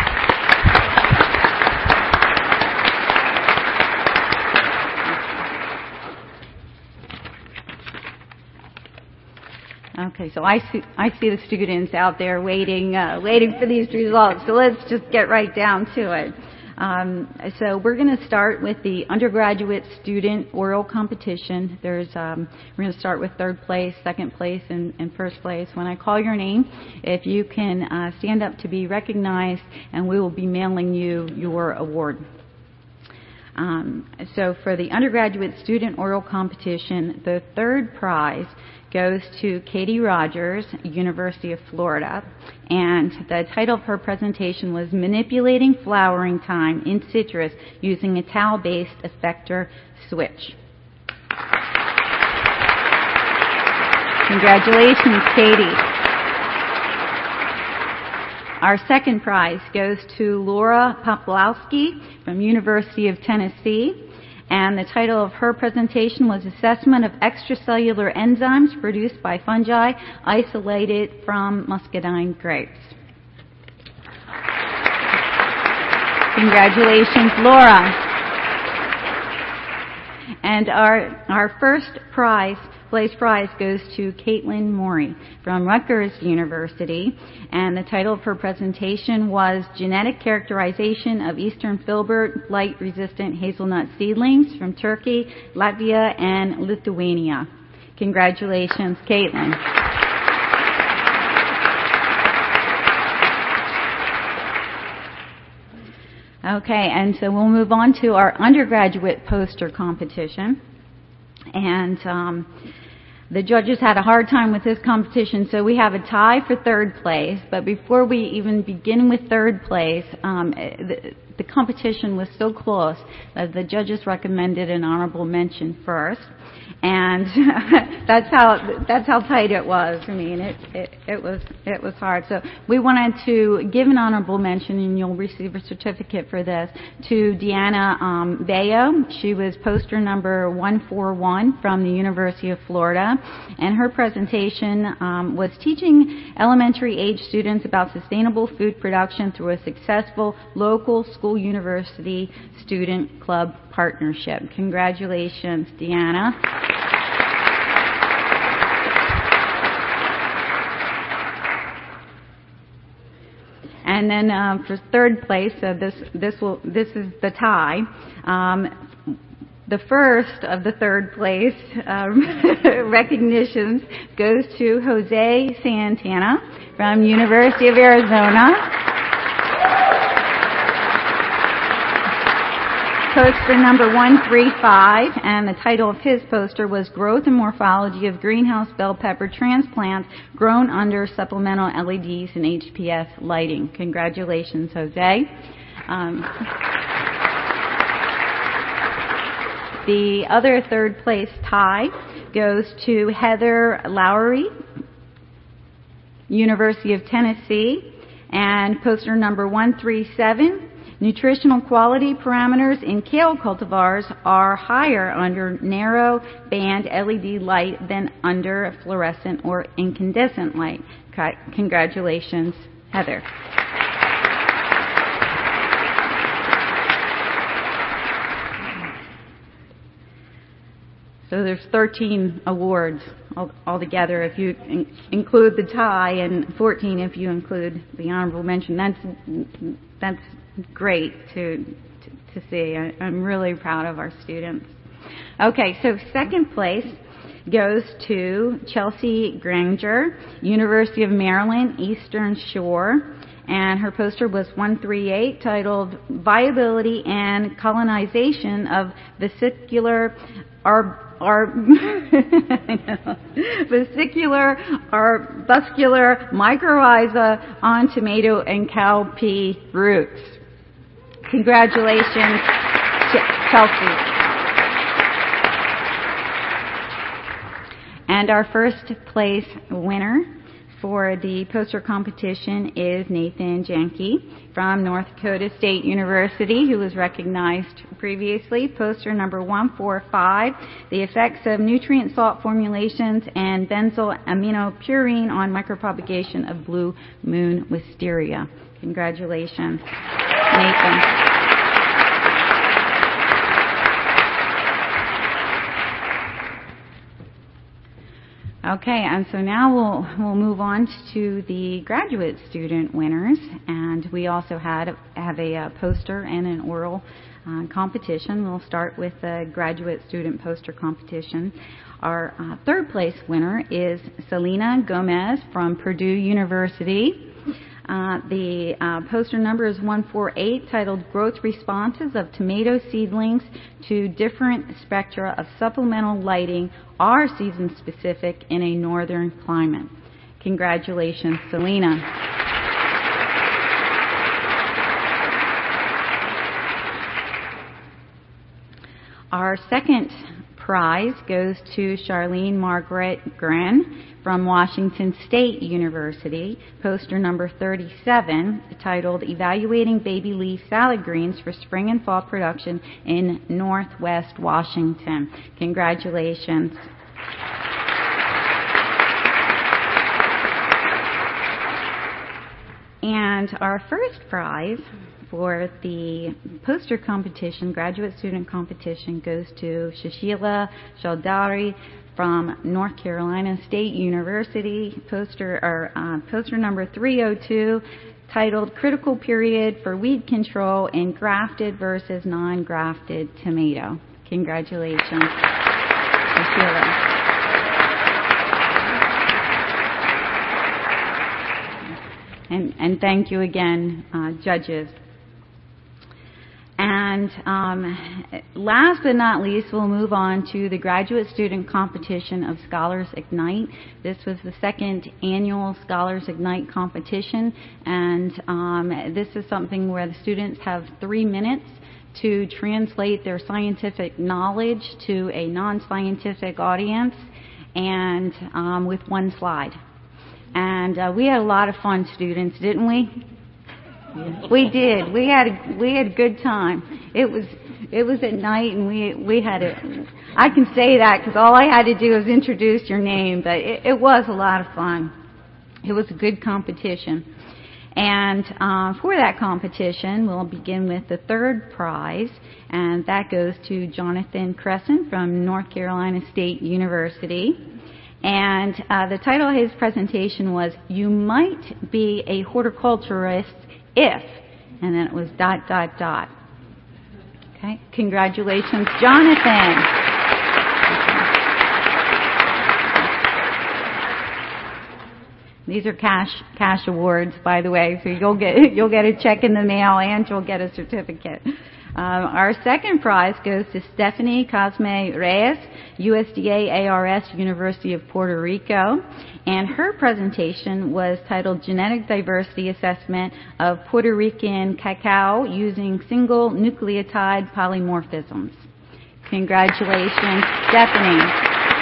Okay, so I see, I see the students out there waiting, uh, waiting for these results. So let's just get right down to it. Um, so we're going to start with the undergraduate student oral competition. There's, um, we're going to start with third place, second place, and, and first place. When I call your name, if you can uh, stand up to be recognized, and we will be mailing you your award. Um, so for the undergraduate student oral competition, the third prize goes to Katie Rogers, University of Florida. And the title of her presentation was Manipulating Flowering Time in Citrus Using a Towel-Based Effector Switch. Congratulations, Katie. Our second prize goes to Laura Poplowski from University of Tennessee. And the title of her presentation was Assessment of Extracellular Enzymes Produced by Fungi Isolated from Muscadine Grapes. Congratulations, Laura. And our, our first prize, place prize, goes to Caitlin Morey from Rutgers University. And the title of her presentation was Genetic Characterization of Eastern Filbert Blight-Resistant Hazelnut Seedlings from Turkey, Latvia, and Lithuania. Congratulations, Caitlin. Okay, and so we'll move on to our undergraduate poster competition. And um, the judges had a hard time with this competition, so we have a tie for third place. But before we even begin with third place, um, the, the competition was so close that the judges recommended an honorable mention first. And that's how that's how tight it was. I mean, it, it it was it was hard. So we wanted to give an honorable mention, and you'll receive a certificate for this, to Deanna um, Bayo. She was poster number one forty-one from the University of Florida, and her presentation um, was teaching elementary age students about sustainable food production through a successful local school university student club partnership. Congratulations, Deanna. And then um, for third place, uh, this this will this is the tie. Um, the first of the third place um, recognitions goes to Jose Santana from University of Arizona. Poster number one thirty-five, and the title of his poster was Growth and Morphology of Greenhouse Bell Pepper Transplants Grown Under Supplemental L E Ds and H P S Lighting. Congratulations, Jose. Um, the other third place tie goes to Heather Lowry, University of Tennessee, and poster number one thirty-seven. Nutritional quality parameters in kale cultivars are higher under narrow band L E D light than under fluorescent or incandescent light. Congratulations, Heather. So there's thirteen awards altogether if you in- include the tie, and fourteen if you include the honorable mention. That's that's great to to, to see. I, I'm really proud of our students. Okay, so second place goes to Chelsea Granger, University of Maryland, Eastern Shore. And her poster was one thirty-eight, titled Viability and Colonization of Vesicular Arb- Arb- Vesicular Arbuscular Mycorrhiza on Tomato and Cowpea Roots. Congratulations, Chelsea. And our first place winner for the poster competition is Nathan Janke from North Dakota State University, who was recognized previously. Poster number one forty-five, The Effects of Nutrient Salt Formulations and Benzyl Aminopurine on Micropropagation of Blue Moon Wisteria. Congratulations, Nathan. Okay, and so now we'll we'll move on to the graduate student winners, and we also had have a uh, poster and an oral uh, competition. We'll start with the graduate student poster competition. Our uh, third place winner is Selena Gomez from Purdue University. Uh, the uh, poster number is one forty-eight, titled Growth Responses of Tomato Seedlings to Different Spectra of Supplemental Lighting Are Season Specific in a Northern Climate. Congratulations, Selena. Our second prize goes to Charlene Margaret Gren from Washington State University, poster number thirty-seven, titled Evaluating Baby Leaf Salad Greens for Spring and Fall Production in Northwest Washington. Congratulations. And our first prize for the poster competition, graduate student competition, goes to Shashila Chowdhury from North Carolina State University, poster or uh, poster number three oh two, titled Critical Period for Weed Control in Grafted versus Non-Grafted Tomato. Congratulations, Shashila. And, and thank you again, uh, judges. And um, last but not least, we'll move on to the graduate student competition of Scholars Ignite. This was the second annual Scholars Ignite competition, and um, this is something where the students have three minutes to translate their scientific knowledge to a non-scientific audience, and um, with one slide. And uh, we had a lot of fun, students, didn't we? We did. We had a, we had a good time. It was it was at night, and we we had a. I can say that because all I had to do was introduce your name, but it, it was a lot of fun. It was a good competition, and uh, for that competition, we'll begin with the third prize, and that goes to Jonathan Crescent from North Carolina State University. And uh, the title of his presentation was "You Might Be a Horticulturist If," and then it was dot, dot, dot. Okay, congratulations, Jonathan. These are cash cash awards, by the way, so you'll get you'll get a check in the mail and you'll get a certificate. Um, our second prize goes to Stephanie Cosme Reyes, U S D A A R S, University of Puerto Rico, and her presentation was titled Genetic Diversity Assessment of Puerto Rican Cacao Using Single Nucleotide Polymorphisms. Congratulations, Stephanie.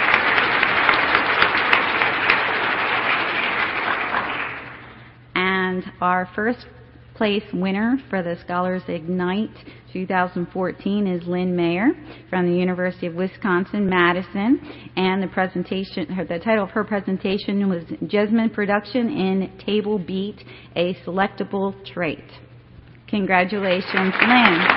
And our first place winner for the Scholars Ignite twenty fourteen is Lynn Mayer from the University of Wisconsin-Madison, and the presentation, her, the title of her presentation was Jessamine Production in Table Beet, a Selectable Trait. Congratulations, Lynn.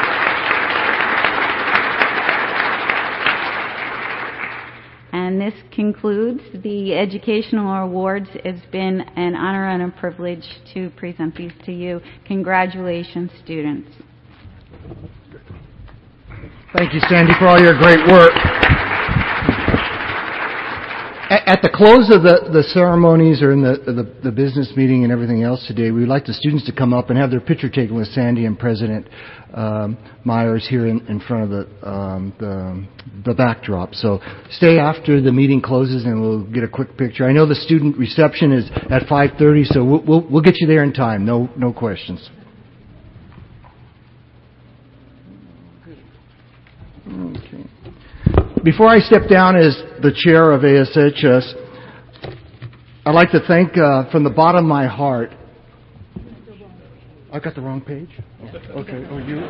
And this concludes the educational awards. It's been an honor and a privilege to present these to you. Congratulations, students. Thank you, Sandy, for all your great work. At the close of the, the ceremonies or in the, the, the business meeting and everything else today, we would like the students to come up and have their picture taken with Sandy and President um, Myers here in, in front of the, um, the the backdrop. So stay after the meeting closes and we'll get a quick picture. I know the student reception is at five thirty, so we'll, we'll, we'll get you there in time. No, no questions. Okay. Before I step down as the chair of A S H S, I'd like to thank, uh, from the bottom of my heart, I got the wrong page? Okay, oh, you?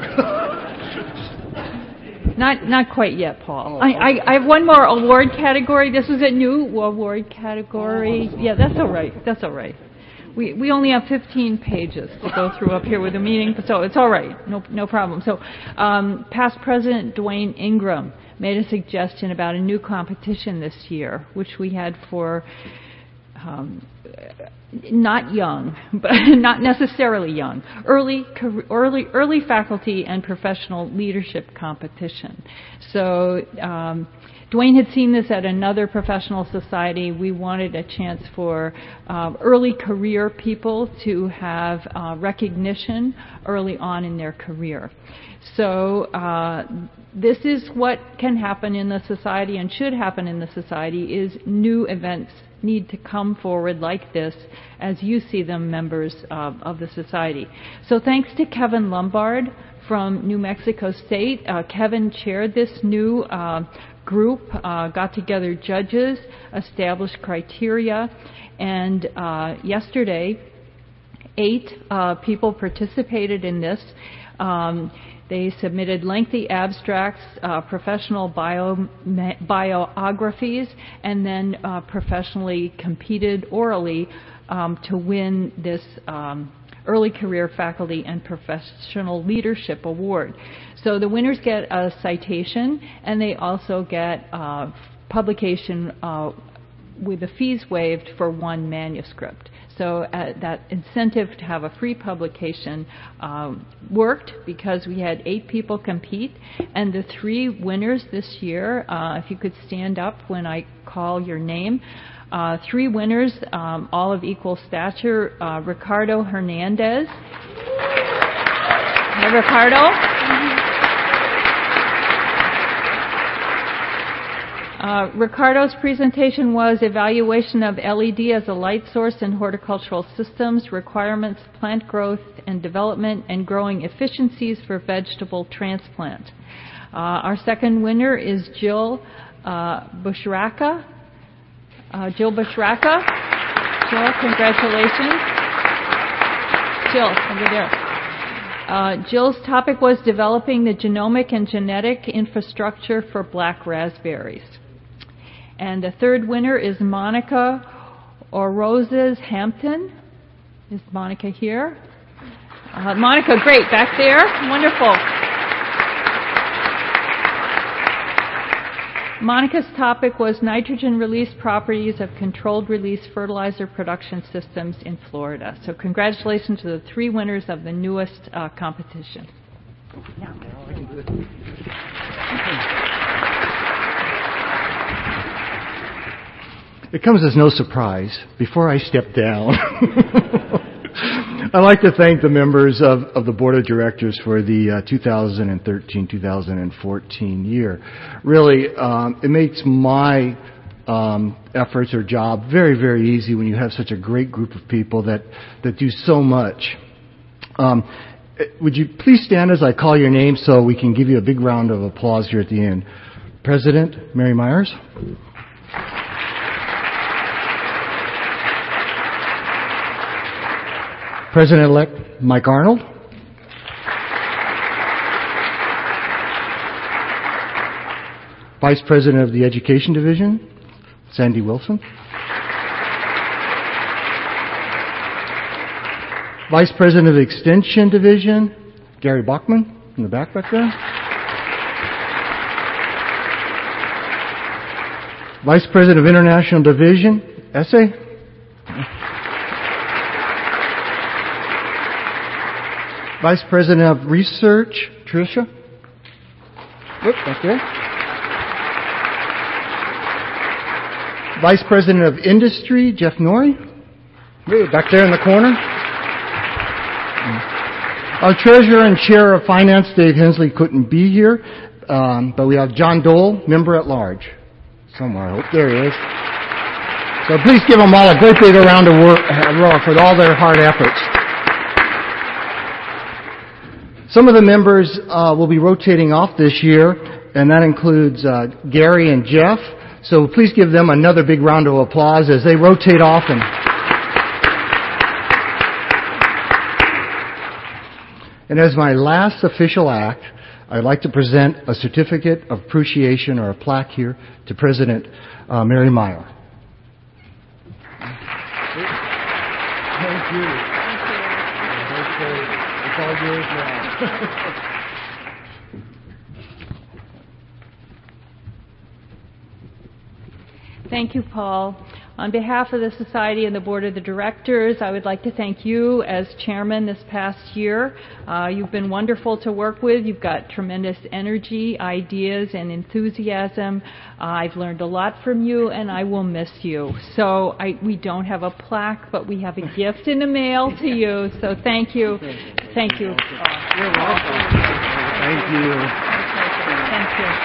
Not not quite yet, Paul. Oh, I, okay. I, I have one more award category. This is a new award category. Yeah, that's all right. That's all right. We we only have fifteen pages to go through up here with the meeting, so it's all right. No no problem. So, um, past President Dwayne Ingram made a suggestion about a new competition this year, which we had for um, not young, but not necessarily young, early early early faculty and professional leadership competition. So. Um, Dwayne had seen this at another professional society. We wanted a chance for uh, early career people to have uh, recognition early on in their career. So uh, this is what can happen in the society and should happen in the society, is new events need to come forward like this as you see them, members uh, of the society. So thanks to Kevin Lombard from New Mexico State. Uh, Kevin chaired this new uh, group, uh, got together judges, established criteria, and uh, yesterday eight uh, people participated in this. Um, They submitted lengthy abstracts, uh, professional bio, biographies, and then uh, professionally competed orally um, to win this um, Early Career Faculty and Professional Leadership Award. So the winners get a citation, and they also get uh, publication uh, with the fees waived for one manuscript. So uh, that incentive to have a free publication um, worked, because we had eight people compete, and the three winners this year, uh, if you could stand up when I call your name, uh, three winners, um, all of equal stature. uh, Ricardo Hernandez. Hey, Ricardo. Uh, Ricardo's presentation was Evaluation of L E D as a Light Source in Horticultural Systems, Requirements, Plant Growth and Development, and Growing Efficiencies for Vegetable Transplant. Uh, our second winner is Jill uh, Bushraka. Uh, Jill Bushraka. Jill, congratulations. Jill, over there. Uh, Jill's topic was Developing the Genomic and Genetic Infrastructure for Black Raspberries. And the third winner is Monica Orozes Hampton. Is Monica here? Uh, Monica, great, back there. Wonderful. Monica's topic was Nitrogen Release Properties of Controlled Release Fertilizer Production Systems in Florida. So congratulations to the three winners of the newest uh, competition. Yeah. It comes as no surprise, before I step down, I'd like to thank the members of, of the Board of Directors for the uh, two thousand thirteen two thousand fourteen year. Really, um, it makes my um, efforts or job very, very easy when you have such a great group of people that, that do so much. Um, would you please stand as I call your name so we can give you a big round of applause here at the end. President Mary Myers. President-elect Mike Arnold. Vice President of the Education Division, Sandy Wilson. Vice President of the Extension Division, Gary Bachman, in the back back there. Vice President of International Division, Essay. Vice President of Research, Tricia. Whoop, back there. Vice President of Industry, Jeff Norrie. Back there in the corner. Our Treasurer and Chair of Finance, Dave Hensley, couldn't be here, um, but we have John Dole, Member at Large. Somewhere, I hope. There he is. So please give them all a great big round of work for all their hard efforts. Some of the members uh, will be rotating off this year, and that includes uh, Gary and Jeff. So please give them another big round of applause as they rotate off. And, and as my last official act, I'd like to present a certificate of appreciation or a plaque here to President uh, Mary Meyer. Thank you. Thank you. It's all yours now. Thank you, Paul. On behalf of the Society and the Board of the Directors, I would like to thank you as chairman this past year. Uh, you've been wonderful to work with. You've got tremendous energy, ideas, and enthusiasm. Uh, I've learned a lot from you, and I will miss you. So I, we don't have a plaque, but we have a gift in the mail to you. So thank you. Thank you. Uh, You're welcome. Thank you. Thank you.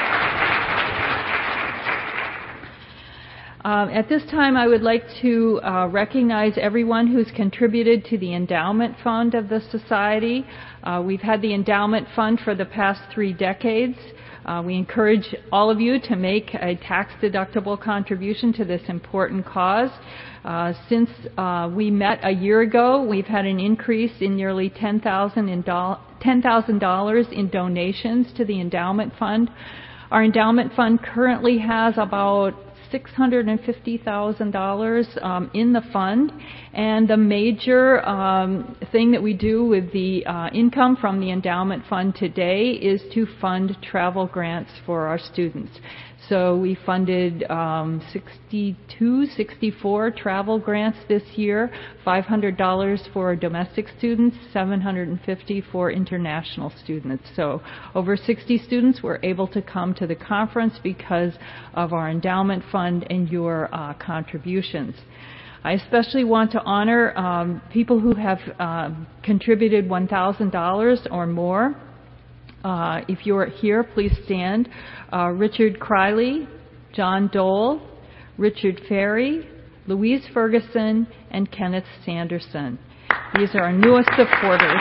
Um, at this time, I would like to uh, recognize everyone who's contributed to the endowment fund of the Society. Uh, we've had the endowment fund for the past three decades. Uh, we encourage all of you to make a tax-deductible contribution to this important cause. Uh, since uh, we met a year ago, we've had an increase in nearly ten thousand dollars in donations to the endowment fund. Our endowment fund currently has about six hundred fifty thousand dollars um, in the fund, and the major um, thing that we do with the uh, income from the endowment fund today is to fund travel grants for our students. So we funded um, sixty-two, sixty-four travel grants this year, five hundred dollars for domestic students, seven hundred fifty dollars for international students. So over sixty students were able to come to the conference because of our endowment fund and your uh, contributions. I especially want to honor um, people who have uh, contributed one thousand dollars or more. Uh, if you're here, please stand. Uh, Richard Criley, John Dole, Richard Ferry, Louise Ferguson, and Kenneth Sanderson. These are our newest supporters.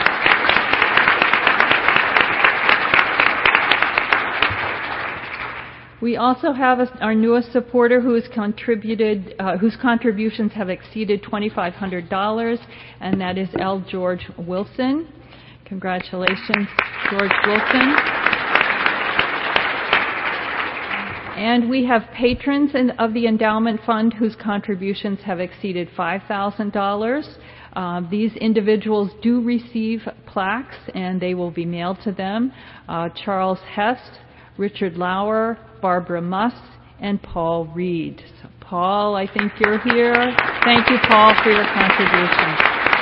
We also have a, our newest supporter who has contributed, uh, whose contributions have exceeded twenty-five hundred dollars, and that is L. George Wilson. Congratulations, George Wilson. And we have patrons in, of the endowment fund whose contributions have exceeded five thousand dollars. Uh, these individuals do receive plaques, and they will be mailed to them. Uh, Charles Hest, Richard Lauer, Barbara Muss, and Paul Reed. So, Paul, I think you're here. Thank you, Paul, for your contribution.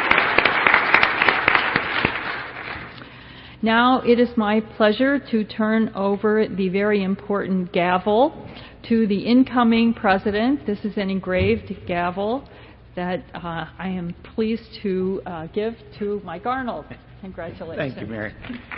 Now it is my pleasure to turn over the very important gavel to the incoming president. This is an engraved gavel that uh, I am pleased to uh, give to Mike Arnold. Congratulations. Thank you, Mary.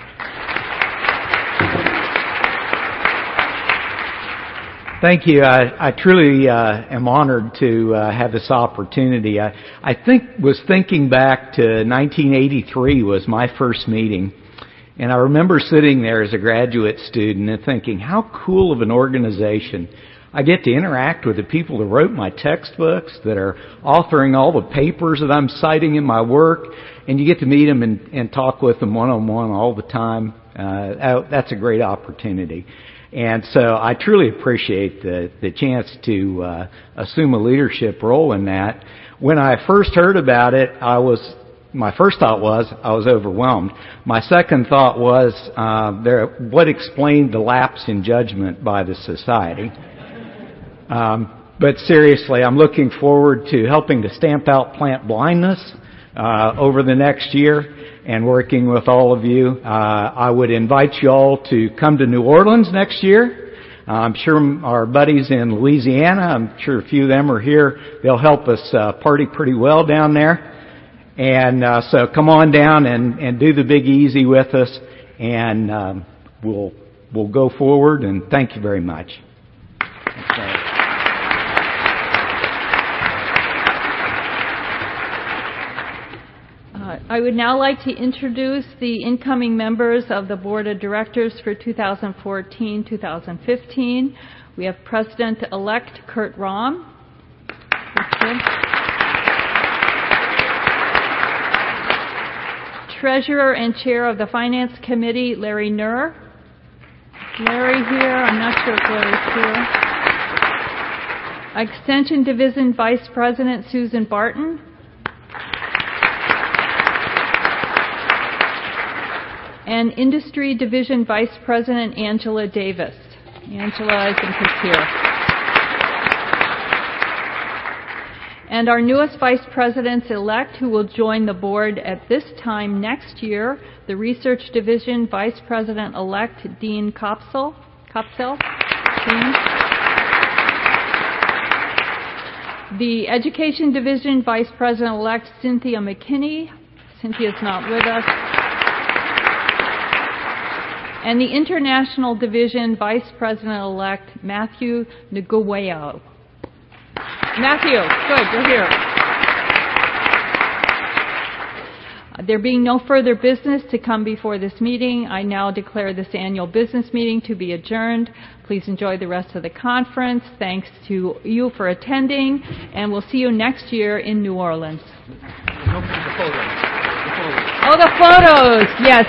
Thank you. I, I truly uh, am honored to uh, have this opportunity. I, I think was thinking back to nineteen eighty-three was my first meeting. And I remember sitting there as a graduate student and thinking, how cool of an organization. I get to interact with the people that wrote my textbooks, that are authoring all the papers that I'm citing in my work, and you get to meet them and, and talk with them one-on-one all the time. Uh, that's a great opportunity. And so I truly appreciate the, the chance to uh, assume a leadership role in that. When I first heard about it, I was My first thought was I was overwhelmed. My second thought was uh, there, what explained the lapse in judgment by the society. Um, but seriously, I'm looking forward to helping to stamp out plant blindness uh, over the next year and working with all of you. Uh, I would invite you all to come to New Orleans next year. Uh, I'm sure our buddies in Louisiana, I'm sure a few of them are here. They'll help us uh, party pretty well down there. And uh, so come on down and, and do the Big Easy with us, and um, we'll we'll go forward. And thank you very much. Okay. Uh, I would now like to introduce the incoming members of the Board of Directors for two thousand fourteen to two thousand fifteen. We have President-elect Kurt Rahm. Treasurer and Chair of the Finance Committee, Larry Nur. Larry here. I'm not sure if Larry's here. Extension Division Vice President, Susan Barton. And Industry Division Vice President, Angela Davis. Angela, I think, is here. And our newest Vice Presidents-elect, who will join the board at this time next year, the Research Division Vice President-elect, Dean Kopsel. Kopsel? Dean. The Education Division Vice President-elect, Cynthia McKinney. Cynthia's not with us. And the International Division Vice President-elect, Matthew Nguyen. Matthew, good, you're here. There being no further business to come before this meeting, I now declare this annual business meeting to be adjourned. Please enjoy the rest of the conference. Thanks to you for attending, and we'll see you next year in New Orleans. Oh, the photos, yes.